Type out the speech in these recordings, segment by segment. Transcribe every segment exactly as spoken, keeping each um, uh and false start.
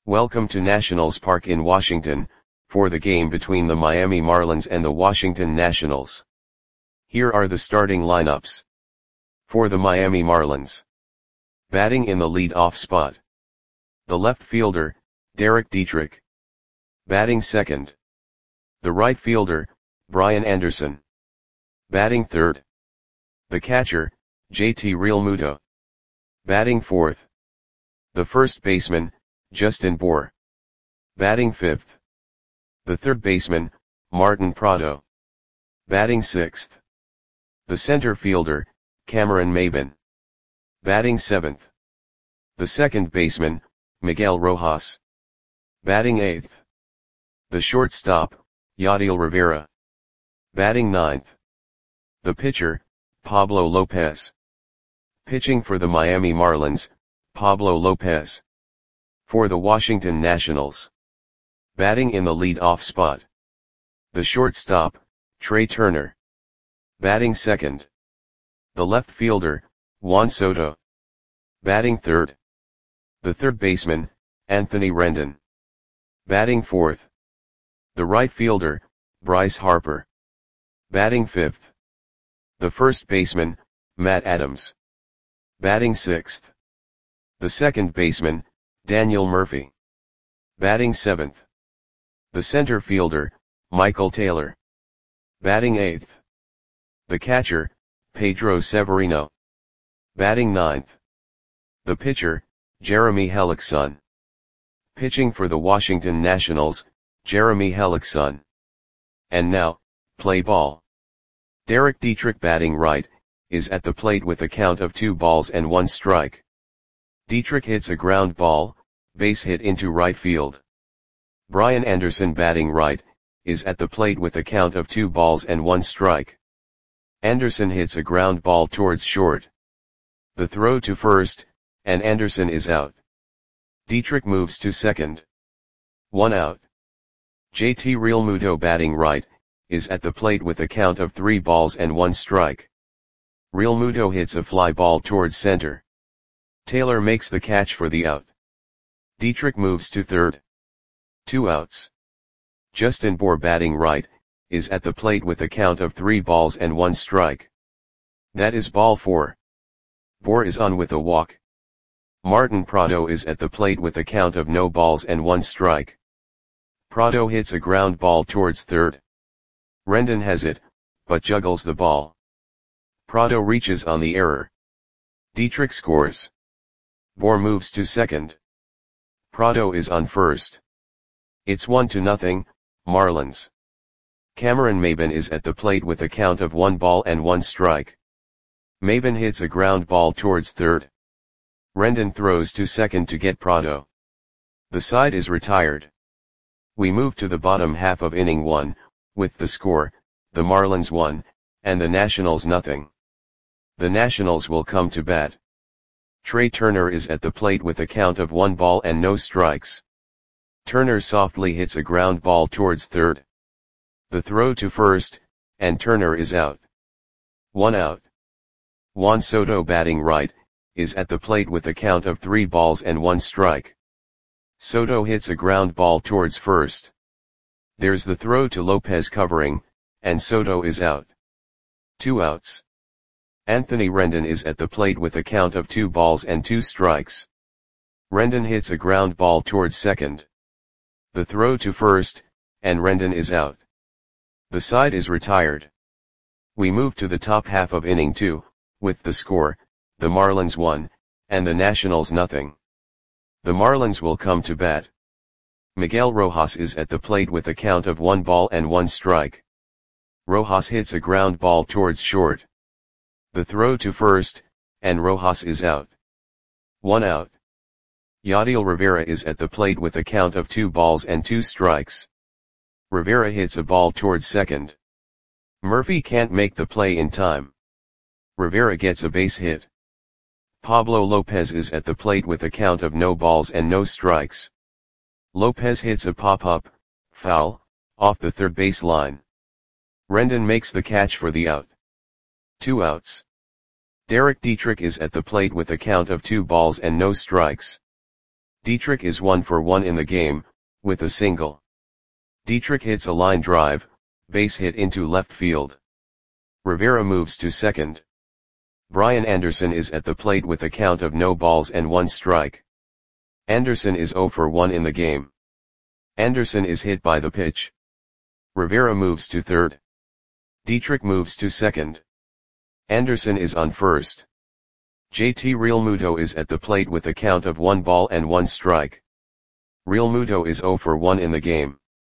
Welcome to Nationals Park in Washington, for the game between the Miami Marlins and the Washington Nationals. Here are the starting lineups. For the Miami Marlins. Batting in the lead-off spot. The left fielder, Derek Dietrich. Batting second. The right fielder, Brian Anderson. Batting third. The catcher, J T Realmuto. Batting fourth. The first baseman, Justin Bour. Batting fifth. The third baseman, Martin Prado. Batting sixth. The center fielder, Cameron Maybin. Batting seventh. The second baseman, Miguel Rojas. Batting eighth. The shortstop, Yadiel Rivera. Batting ninth. The pitcher, Pablo Lopez. Pitching for the Miami Marlins, Pablo Lopez. For the Washington Nationals. Batting in the lead-off spot. The shortstop, Trey Turner. Batting second. The left fielder, Juan Soto. Batting third. The third baseman, Anthony Rendon. Batting fourth. The right fielder, Bryce Harper. Batting fifth. The first baseman, Matt Adams. Batting sixth. The second baseman, Daniel Murphy. Batting seventh. The center fielder, Michael Taylor. Batting eighth. The catcher, Pedro Severino. Batting ninth. The pitcher, Jeremy Hellickson. Pitching for the Washington Nationals, Jeremy Hellickson. And now, play ball. Derek Dietrich batting right, is at the plate with a count of two balls and one strike. Dietrich hits a ground ball, base hit into right field. Brian Anderson batting right, is at the plate with a count of two balls and one strike. Anderson hits a ground ball towards short. The throw to first, and Anderson is out. Dietrich moves to second. One out. J T Realmuto batting right, is at the plate with a count of three balls and one strike. Realmuto hits a fly ball towards center. Taylor makes the catch for the out. Dietrich moves to third. Two outs. Justin Bour batting right, is at the plate with a count of three balls and one strike. That is ball four. Bour is on with a walk. Martin Prado is at the plate with a count of no balls and one strike. Prado hits a ground ball towards third. Rendon has it, but juggles the ball. Prado reaches on the error. Dietrich scores. Bour moves to second. Prado is on first. It's one to nothing, Marlins. Cameron Maybin is at the plate with a count of one ball and one strike. Maybin hits a ground ball towards third. Rendon throws to second to get Prado. The side is retired. We move to the bottom half of inning one, with the score, the Marlins one, and the Nationals nothing. The Nationals will come to bat. Trey Turner is at the plate with a count of one ball and no strikes. Turner softly hits a ground ball towards third. The throw to first, and Turner is out. One out. Juan Soto batting right, is at the plate with a count of three balls and one strike. Soto hits a ground ball towards first. There's the throw to Lopez covering, and Soto is out. Two outs. Anthony Rendon is at the plate with a count of two balls and two strikes. Rendon hits a ground ball towards second. The throw to first, and Rendon is out. The side is retired. We move to the top half of inning two, with the score, the Marlins one, and the Nationals nothing. The Marlins will come to bat. Miguel Rojas is at the plate with a count of one ball and one strike. Rojas hits a ground ball towards short. The throw to first, and Rojas is out. One out. Yadiel Rivera is at the plate with a count of two balls and two strikes. Rivera hits a ball towards second. Murphy can't make the play in time. Rivera gets a base hit. Pablo Lopez is at the plate with a count of no balls and no strikes. Lopez hits a pop-up, foul, off the third base line. Rendon makes the catch for the out. Two outs. Derek Dietrich is at the plate with a count of two balls and no strikes. Dietrich is one for one in the game, with a single. Dietrich hits a line drive, base hit into left field. Rivera moves to second. Brian Anderson is at the plate with a count of no balls and one strike. Anderson is zero for one in the game. Anderson is hit by the pitch. Rivera moves to third. Dietrich moves to second. Anderson is on first. J T Realmuto is at the plate with a count of one ball and one strike. Realmuto is zero for one in the game.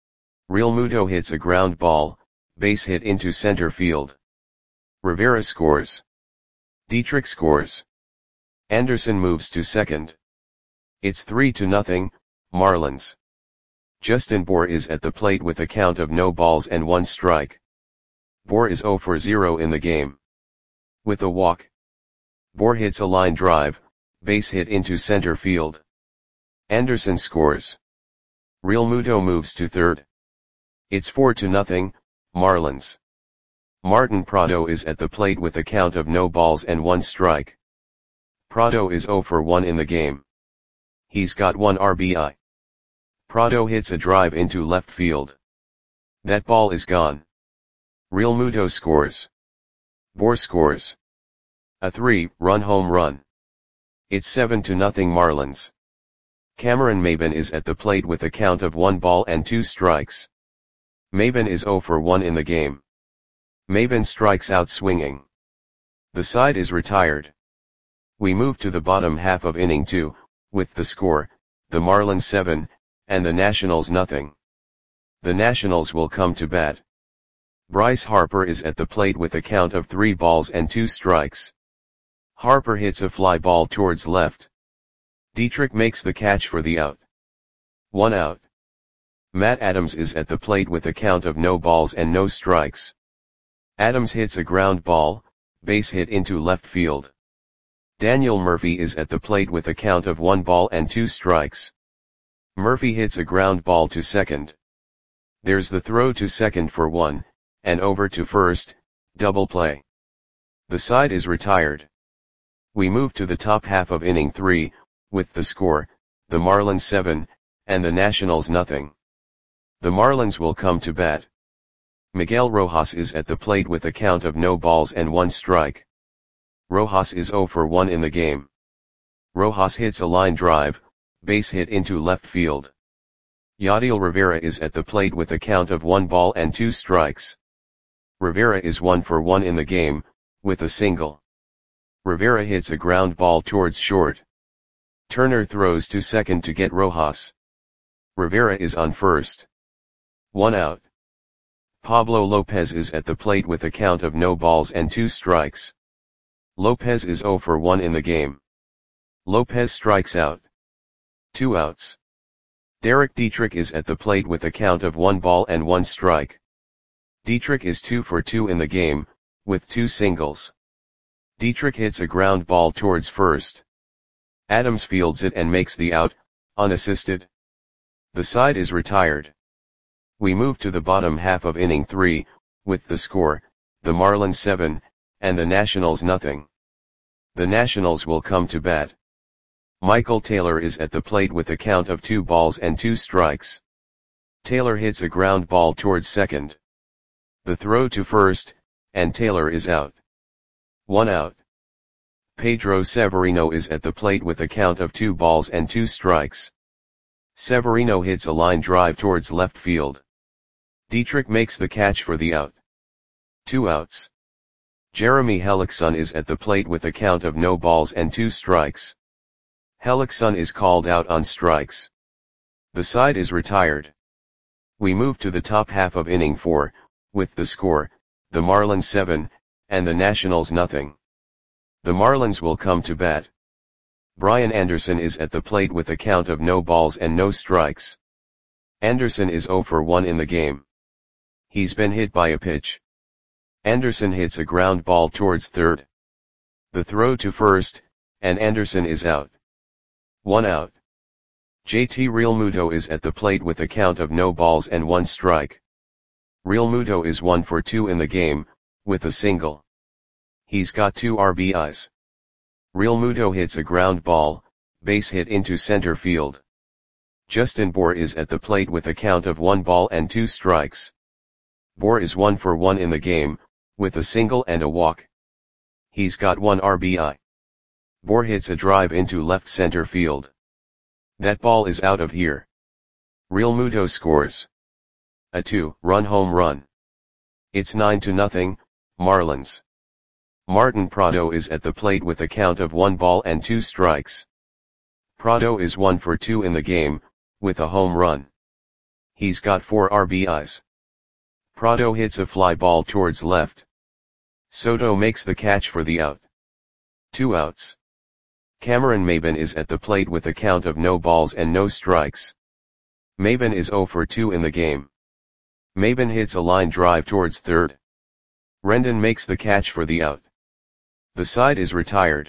Realmuto hits a ground ball, base hit into center field. Rivera scores. Dietrich scores. Anderson moves to second. It's three to nothing, Marlins. Justin Bour is at the plate with a count of no balls and one strike. Bour is zero for zero in the game. With a walk. Bour hits a line drive, base hit into center field. Anderson scores. Realmuto moves to third. It's four to nothing, Marlins. Martin Prado is at the plate with a count of no balls and one strike. Prado is zero for one in the game. He's got one R B I. Prado hits a drive into left field. That ball is gone. Realmuto scores. Bour scores. A three-run home run. It's seven to nothing Marlins. Cameron Maybin is at the plate with a count of one ball and two strikes. Maybin is zero for one in the game. Maybin strikes out swinging. The side is retired. We move to the bottom half of inning two, with the score, the Marlins seven, and the Nationals nothing. The Nationals will come to bat. Bryce Harper is at the plate with a count of three balls and two strikes. Harper hits a fly ball towards left. Dietrich makes the catch for the out. One out. Matt Adams is at the plate with a count of no balls and no strikes. Adams hits a ground ball, base hit into left field. Daniel Murphy is at the plate with a count of one ball and two strikes. Murphy hits a ground ball to second. There's the throw to second for one, and over to first, double play. The side is retired. We move to the top half of inning three, with the score, the Marlins seven, and the Nationals nothing. The Marlins will come to bat. Miguel Rojas is at the plate with a count of no balls and one strike. Rojas is zero for one in the game. Rojas hits a line drive, base hit into left field. Yadiel Rivera is at the plate with a count of one ball and two strikes. Rivera is one for one in the game, with a single. Rivera hits a ground ball towards short. Turner throws to second to get Rojas. Rivera is on first. One out. Pablo Lopez is at the plate with a count of no balls and two strikes. Lopez is zero for one in the game. Lopez strikes out. Two outs. Derek Dietrich is at the plate with a count of one ball and one strike. Dietrich is two for two in the game, with two singles. Dietrich hits a ground ball towards first. Adams fields it and makes the out, unassisted. The side is retired. We move to the bottom half of inning three, with the score, the Marlins seven, and the Nationals nothing. The Nationals will come to bat. Michael Taylor is at the plate with a count of two balls and two strikes. Taylor hits a ground ball towards second. The throw to first, and Taylor is out. One out. Pedro Severino is at the plate with a count of two balls and two strikes. Severino hits a line drive towards left field. Dietrich makes the catch for the out. Two outs. Jeremy Hellickson is at the plate with a count of no balls and two strikes. Hellickson is called out on strikes. The side is retired. We move to the top half of inning four, with the score, the Marlins seven, and the Nationals nothing. The Marlins will come to bat. Brian Anderson is at the plate with a count of no balls and no strikes. Anderson is zero for one in the game. He's been hit by a pitch. Anderson hits a ground ball towards third. The throw to first, and Anderson is out. One out. J T Realmuto is at the plate with a count of no balls and one strike. Realmuto is one for two in the game, with a single. He's got two R B Is. Realmuto hits a ground ball, base hit into center field. Justin Bour is at the plate with a count of one ball and two strikes. Bour is one for one in the game, with a single and a walk. He's got one R B I. Bour hits a drive into left center field. That ball is out of here. Realmuto scores a two-run home run. It's nine to nothing, Marlins. Martin Prado is at the plate with a count of one ball and two strikes. Prado is one for two in the game, with a home run. He's got four R B Is. Prado hits a fly ball towards left. Soto makes the catch for the out. Two outs. Cameron Maybin is at the plate with a count of no balls and no strikes. Maybin is zero for two in the game. Maybin hits a line drive towards third. Rendon makes the catch for the out. The side is retired.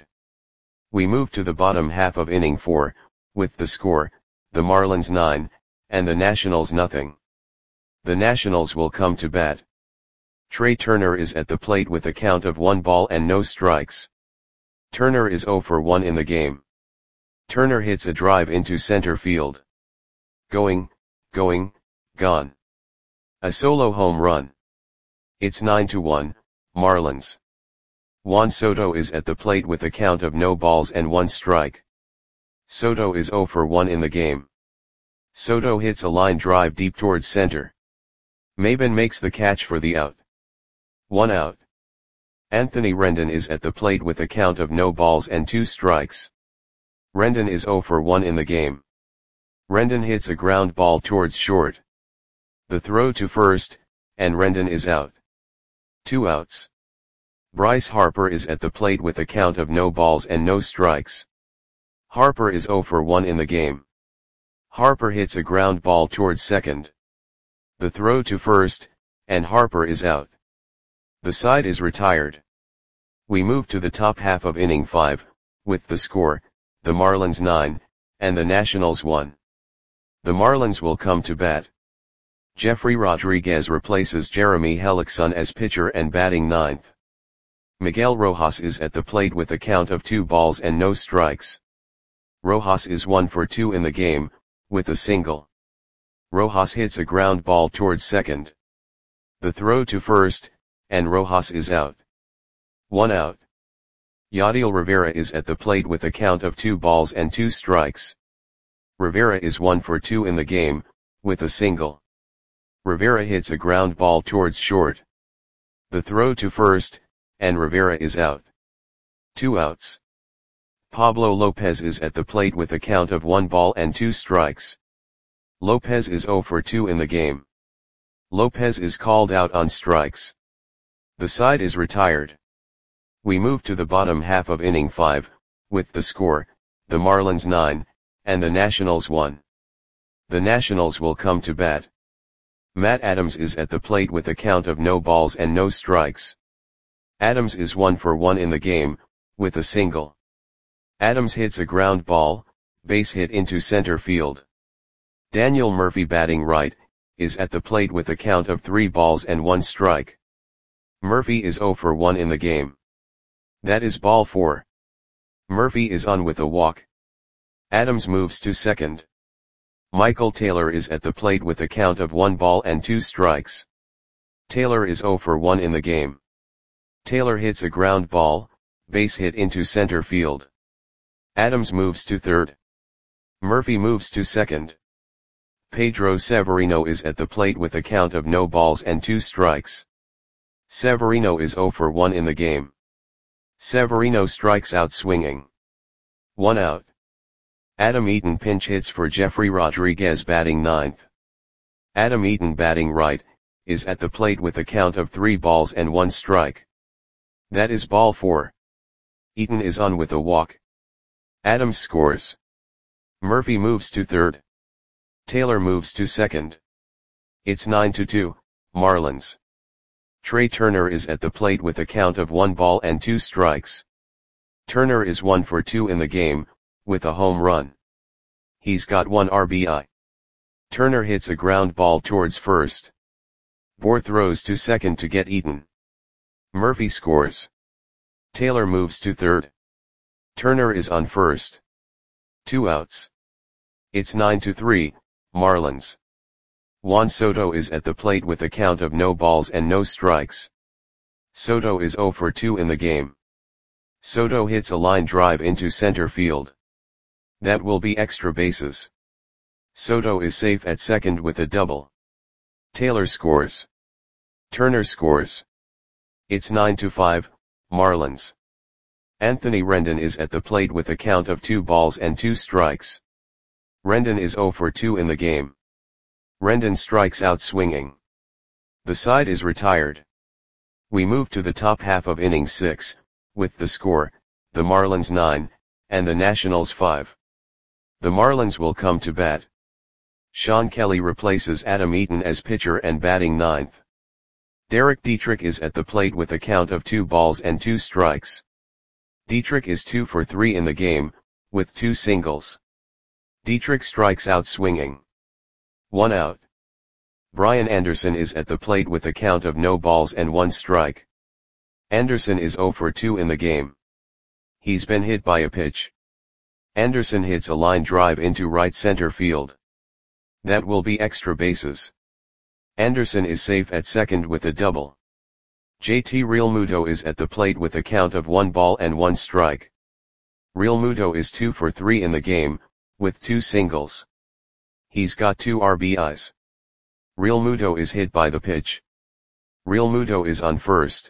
We move to the bottom half of inning four, with the score, the Marlins nine, and the Nationals nothing. The Nationals will come to bat. Trey Turner is at the plate with a count of one ball and no strikes. Turner is zero for one in the game. Turner hits a drive into center field. Going, going, gone. A solo home run. It's nine to one, Marlins. Juan Soto is at the plate with a count of no balls and one strike. Soto is zero for one in the game. Soto hits a line drive deep towards center. Maybin makes the catch for the out. One out. Anthony Rendon is at the plate with a count of no balls and two strikes. Rendon is zero for one in the game. Rendon hits a ground ball towards short. The throw to first, and Rendon is out. Two outs. Bryce Harper is at the plate with a count of no balls and no strikes. Harper is zero for one in the game. Harper hits a ground ball towards second. The throw to first, and Harper is out. The side is retired. We move to the top half of inning five, with the score, the Marlins nine, and the Nationals one. The Marlins will come to bat. Jeffrey Rodriguez replaces Jeremy Hellickson as pitcher and batting ninth. Miguel Rojas is at the plate with a count of two balls and no strikes. Rojas is one for two in the game, with a single. Rojas hits a ground ball towards second. The throw to first, and Rojas is out. One out. Yadiel Rivera is at the plate with a count of two balls and two strikes. Rivera is one for two in the game, with a single. Rivera hits a ground ball towards short. The throw to first, and Rivera is out. Two outs. Pablo Lopez is at the plate with a count of one ball and two strikes. Lopez is zero for two in the game. Lopez is called out on strikes. The side is retired. We move to the bottom half of inning five, with the score, the Marlins nine, and the Nationals one. The Nationals will come to bat. Matt Adams is at the plate with a count of no balls and no strikes. Adams is one for one in the game, with a single. Adams hits a ground ball, base hit into center field. Daniel Murphy, batting right, is at the plate with a count of three balls and one strike. Murphy is zero for one in the game. That is ball four. Murphy is on with a walk. Adams moves to second. Michael Taylor is at the plate with a count of one ball and two strikes. Taylor is zero for one in the game. Taylor hits a ground ball, base hit into center field. Adams moves to third. Murphy moves to second. Pedro Severino is at the plate with a count of no balls and two strikes. Severino is zero for one in the game. Severino strikes out swinging. One out. Adam Eaton pinch hits for Jeffrey Rodriguez, batting ninth. Adam Eaton, batting right, is at the plate with a count of three balls and one strike. That is ball four. Eaton is on with a walk. Adams scores. Murphy moves to third. Taylor moves to second. It's nine to two, Marlins. Trey Turner is at the plate with a count of one ball and two strikes. Turner is one for two in the game, with a home run. He's got one R B I. Turner hits a ground ball towards first. Bour throws to second to get Eaton. Murphy scores. Taylor moves to third. Turner is on first. Two outs. It's nine to three, Marlins. Juan Soto is at the plate with a count of no balls and no strikes. Soto is zero for two in the game. Soto hits a line drive into center field. That will be extra bases. Soto is safe at second with a double. Taylor scores. Turner scores. It's nine to five, Marlins. Anthony Rendon is at the plate with a count of two balls and two strikes. Rendon is zero for two in the game. Rendon strikes out swinging. The side is retired. We move to the top half of inning six, with the score, the Marlins nine, and the Nationals five. The Marlins will come to bat. Sean Kelly replaces Adam Eaton as pitcher and batting ninth. Derek Dietrich is at the plate with a count of two balls and two strikes. Dietrich is two for three in the game, with two singles. Dietrich strikes out swinging. One out. Brian Anderson is at the plate with a count of no balls and one strike. Anderson is zero for two in the game. He's been hit by a pitch. Anderson hits a line drive into right center field. That will be extra bases. Anderson is safe at second with a double. J T Realmuto is at the plate with a count of one ball and one strike. Realmuto is two for three in the game, with two singles. He's got two R B Is. Realmuto is hit by the pitch. Realmuto is on first.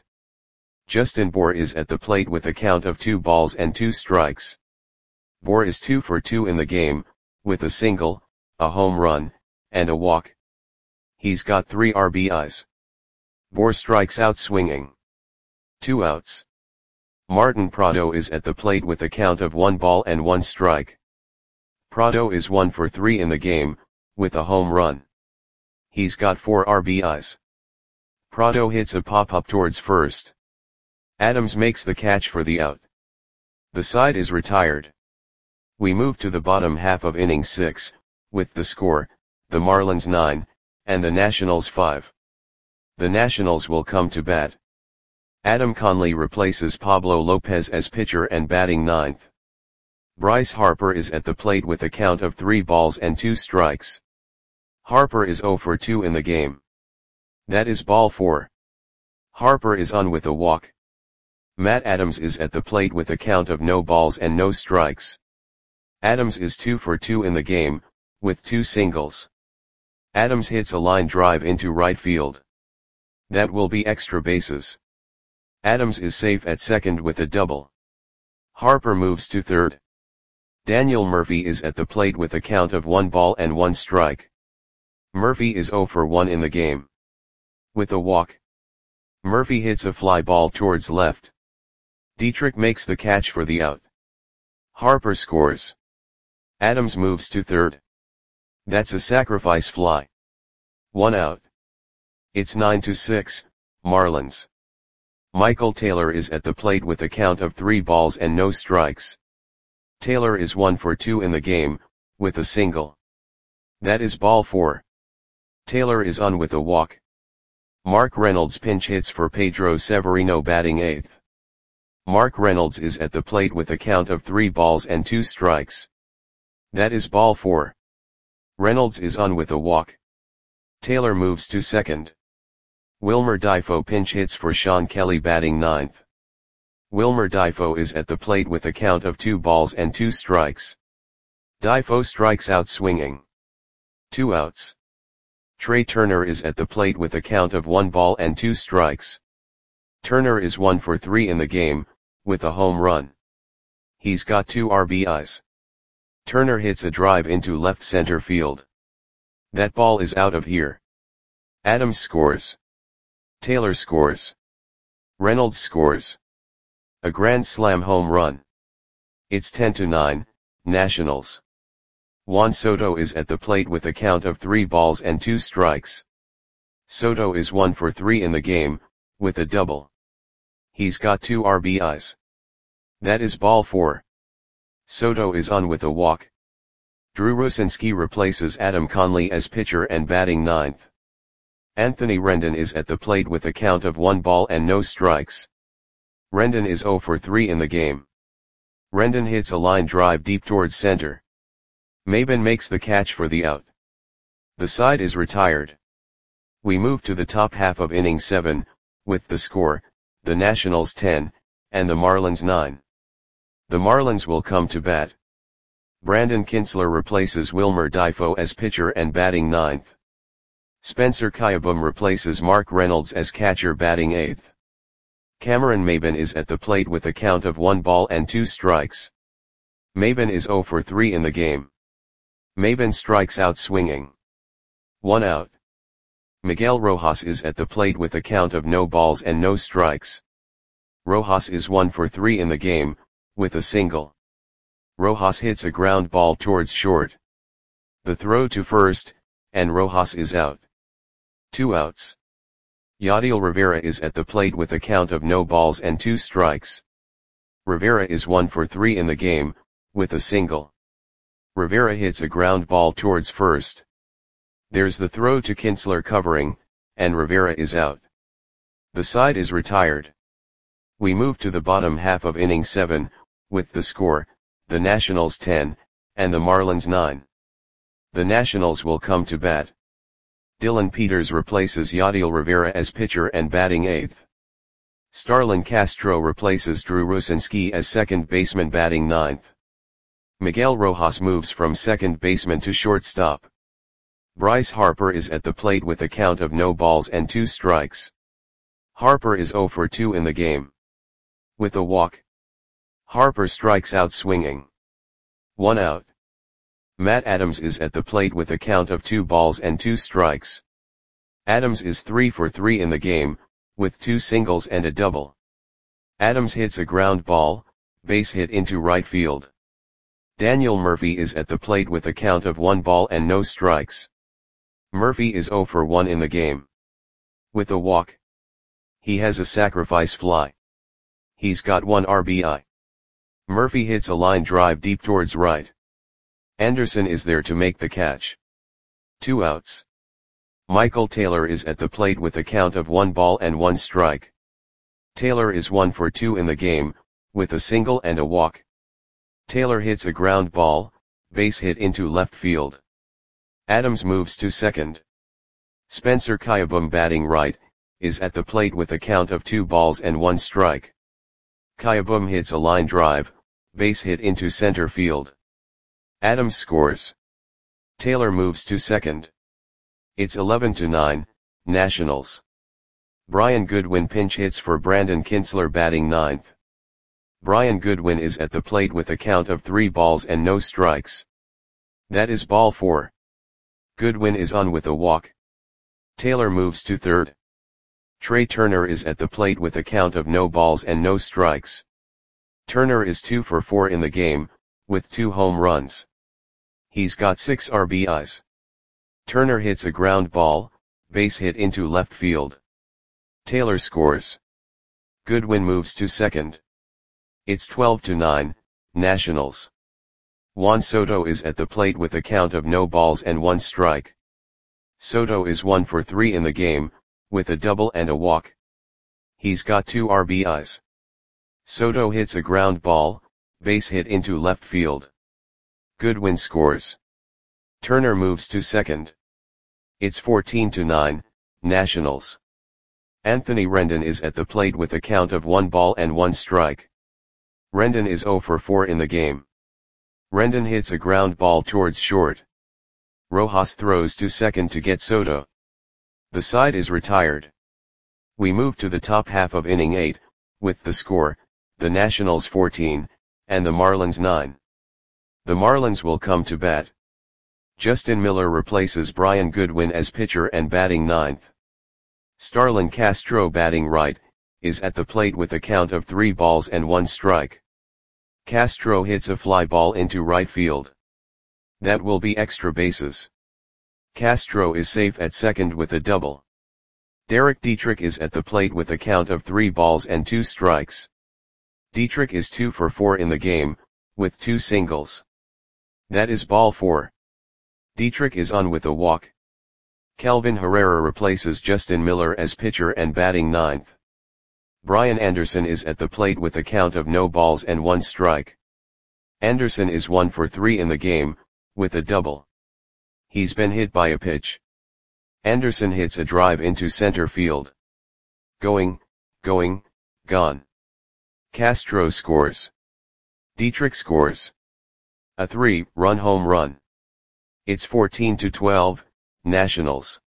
Justin Bour is at the plate with a count of two balls and two strikes. Bour is two for two in the game, with a single, a home run, and a walk. He's got three R B Is. Bour strikes out swinging. Two outs. Martin Prado is at the plate with a count of one ball and one strike. Prado is one for three in the game, with a home run. He's got four R B Is. Prado hits a pop-up towards first. Adams makes the catch for the out. The side is retired. We move to the bottom half of inning six, with the score, the Marlins nine, and the Nationals five. The Nationals will come to bat. Adam Conley replaces Pablo Lopez as pitcher and batting ninth. Bryce Harper is at the plate with a count of three balls and two strikes. Harper is zero for two in the game. That is ball four. Harper is on with a walk. Matt Adams is at the plate with a count of no balls and no strikes. Adams is two for two in the game, with two singles. Adams hits a line drive into right field. That will be extra bases. Adams is safe at second with a double. Harper moves to third. Daniel Murphy is at the plate with a count of one ball and one strike. Murphy is zero for one in the game. With a walk. Murphy hits a fly ball towards left. Dietrich makes the catch for the out. Harper scores. Adams moves to third. That's a sacrifice fly. One out. It's nine to six, Marlins. Michael Taylor is at the plate with a count of three balls and no strikes. Taylor is one for two in the game, with a single. That is ball four. Taylor is on with a walk. Mark Reynolds pinch hits for Pedro Severino batting eighth. Mark Reynolds is at the plate with a count of three balls and two strikes. That is ball four. Reynolds is on with a walk. Taylor moves to second. Wilmer Difo pinch hits for Sean Kelly batting ninth. Wilmer Difo is at the plate with a count of two balls and two strikes. Difo strikes out swinging. Two outs. Trey Turner is at the plate with a count of one ball and two strikes. Turner is one for three in the game, with a home run. He's got two R B Is. Turner hits a drive into left center field. That ball is out of here. Adams scores. Taylor scores. Reynolds scores. A grand slam home run. It's ten to nine, Nationals. Juan Soto is at the plate with a count of three balls and two strikes. Soto is one for three in the game, with a double. He's got two R B Is. That is ball four. Soto is on with a walk. Drew Rucinski replaces Adam Conley as pitcher and batting ninth. Anthony Rendon is at the plate with a count of one ball and no strikes. Rendon is zero for three in the game. Rendon hits a line drive deep towards center. Maben makes the catch for the out. The side is retired. We move to the top half of inning seven, with the score, the Nationals ten, and the Marlins nine. The Marlins will come to bat. Brandon Kintzler replaces Wilmer Difo as pitcher and batting ninth. Spencer Kieboom replaces Mark Reynolds as catcher batting eighth. Cameron Maben is at the plate with a count of one ball and two strikes. Maben is zero for three in the game. Maben strikes out swinging. One out. Miguel Rojas is at the plate with a count of no balls and no strikes. Rojas is one for three in the game, with a single. Rojas hits a ground ball towards short. The throw to first, and Rojas is out. Two outs. Yadiel Rivera is at the plate with a count of no balls and two strikes. Rivera is one for three in the game, with a single. Rivera hits a ground ball towards first. There's the throw to Kintzler covering, and Rivera is out. The side is retired. We move to the bottom half of inning seven, with the score, the Nationals ten, and the Marlins nine. The Nationals will come to bat. Dylan Peters replaces Yadiel Rivera as pitcher and batting eighth. Starlin Castro replaces Drew Rucinski as second baseman batting ninth. Miguel Rojas moves from second baseman to shortstop. Bryce Harper is at the plate with a count of no balls and two strikes. Harper is zero for two in the game. With a walk. Harper strikes out swinging. One out. Matt Adams is at the plate with a count of two balls and two strikes. Adams is three for three in the game, with two singles and a double. Adams hits a ground ball, base hit into right field. Daniel Murphy is at the plate with a count of one ball and no strikes. Murphy is zero for one in the game. With a walk. He has a sacrifice fly. He's got one R B I. Murphy hits a line drive deep towards right. Anderson is there to make the catch. Two outs. Michael Taylor is at the plate with a count of one ball and one strike. Taylor is one for two in the game, with a single and a walk. Taylor hits a ground ball, base hit into left field. Adams moves to second. Spencer Kieboom batting right, is at the plate with a count of two balls and one strike. Kieboom hits a line drive, base hit into center field. Adams scores. Taylor moves to second. It's eleven to nine, Nationals. Brian Goodwin pinch hits for Brandon Kintzler batting ninth. Brian Goodwin is at the plate with a count of three balls and no strikes. That is ball four. Goodwin is on with a walk. Taylor moves to third. Trey Turner is at the plate with a count of no balls and no strikes. Turner is two for four in the game, with two home runs. He's got six R B Is. Turner hits a ground ball, base hit into left field. Taylor scores. Goodwin moves to second. It's twelve to nine, Nationals. Juan Soto is at the plate with a count of no balls and one strike. Soto is one for three in the game, with a double and a walk. He's got two R B Is. Soto hits a ground ball, base hit into left field. Goodwin scores. Turner moves to second. It's fourteen to nine, Nationals. Anthony Rendon is at the plate with a count of one ball and one strike. Rendon is zero for four in the game. Rendon hits a ground ball towards short. Rojas throws to second to get Soto. The side is retired. We move to the top half of inning eight, with the score, the Nationals fourteen, and the Marlins nine. The Marlins will come to bat. Justin Miller replaces Brian Goodwin as pitcher and batting ninth. Starlin Castro batting right, is at the plate with a count of three balls and one strike. Castro hits a fly ball into right field. That will be extra bases. Castro is safe at second with a double. Derek Dietrich is at the plate with a count of three balls and two strikes. Dietrich is two for four in the game, with two singles. That is ball four. Dietrich is on with a walk. Kelvin Herrera replaces Justin Miller as pitcher and batting ninth. Brian Anderson is at the plate with a count of no balls and one strike. Anderson is one for three in the game, with a double. He's been hit by a pitch. Anderson hits a drive into center field. Going, going, gone. Castro scores. Dietrich scores. A three-run home run. It's fourteen to twelve, Nationals.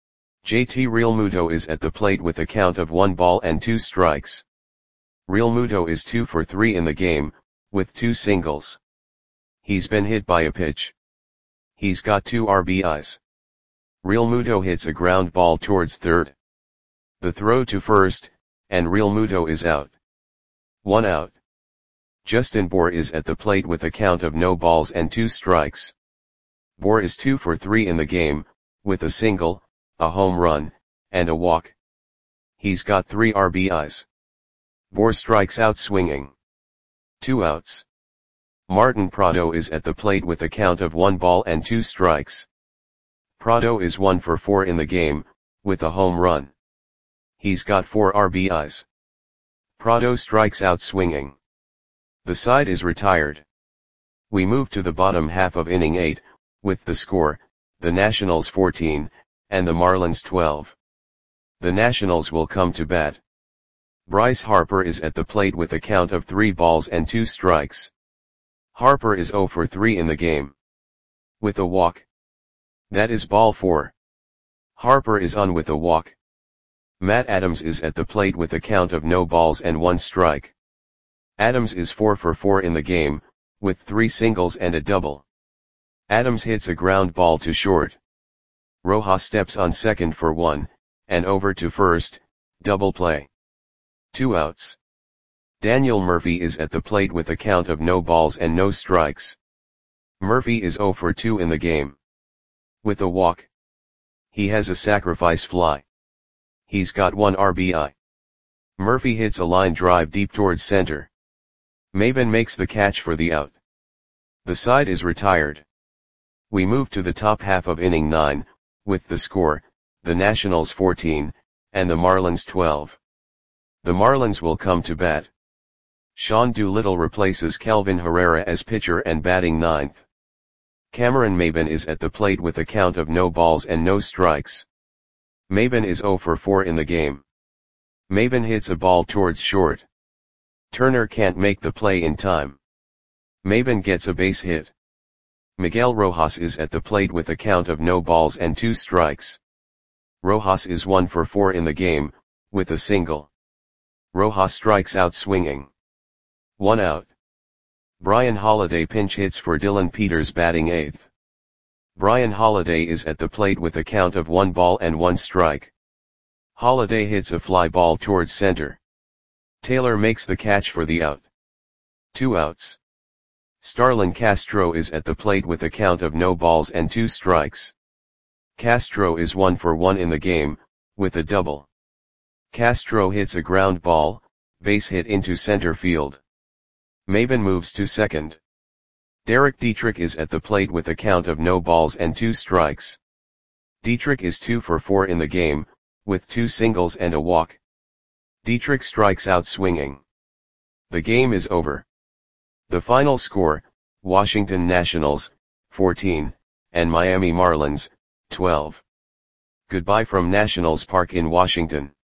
J T Realmuto is at the plate with a count of one ball and two strikes. Realmuto is two for three in the game, with two singles. He's been hit by a pitch. He's got two R B Is. Realmuto hits a ground ball towards third. The throw to first, and Realmuto is out. One out. Justin Bour is at the plate with a count of no balls and two strikes. Bour is two for three in the game, with a single, a home run, and a walk. He's got three R B Is. Bour strikes out swinging. Two outs. Martin Prado is at the plate with a count of one ball and two strikes. Prado is one for four in the game, with a home run. He's got four R B Is. Prado strikes out swinging. The side is retired. We move to the bottom half of inning eight, with the score, the Nationals fourteen, and the Marlins twelve. The Nationals will come to bat. Bryce Harper is at the plate with a count of three balls and two strikes. Harper is zero for three in the game. With a walk. That is ball four. Harper is on with a walk. Matt Adams is at the plate with a count of no balls and one strike. Adams is four for four in the game, with three singles and a double. Adams hits a ground ball to short. Rojas steps on second for one, and over to first, double play. Two outs. Daniel Murphy is at the plate with a count of no balls and no strikes. Murphy is zero for two in the game. With a walk. He has a sacrifice fly. He's got one R B I. Murphy hits a line drive deep towards center. Maben makes the catch for the out. The side is retired. We move to the top half of inning nine, with the score, the Nationals fourteen, and the Marlins twelve. The Marlins will come to bat. Sean Doolittle replaces Kelvin Herrera as pitcher and batting ninth. Cameron Maben is at the plate with a count of no balls and no strikes. Maben is zero for four in the game. Maben hits a ball towards short. Turner can't make the play in time. Maben gets a base hit. Miguel Rojas is at the plate with a count of no balls and two strikes. Rojas is one for four in the game, with a single. Rojas strikes out swinging. One out. Brian Holiday pinch hits for Dylan Peters batting eighth. Brian Holiday is at the plate with a count of one ball and one strike. Holiday hits a fly ball towards center. Taylor makes the catch for the out. Two outs. Starlin Castro is at the plate with a count of no balls and two strikes. Castro is one for one in the game, with a double. Castro hits a ground ball, base hit into center field. Maben moves to second. Derek Dietrich is at the plate with a count of no balls and two strikes. Dietrich is two for four in the game, with two singles and a walk. Dietrich strikes out swinging. The game is over. The final score, Washington Nationals, fourteen, and Miami Marlins, twelve. Goodbye from Nationals Park in Washington.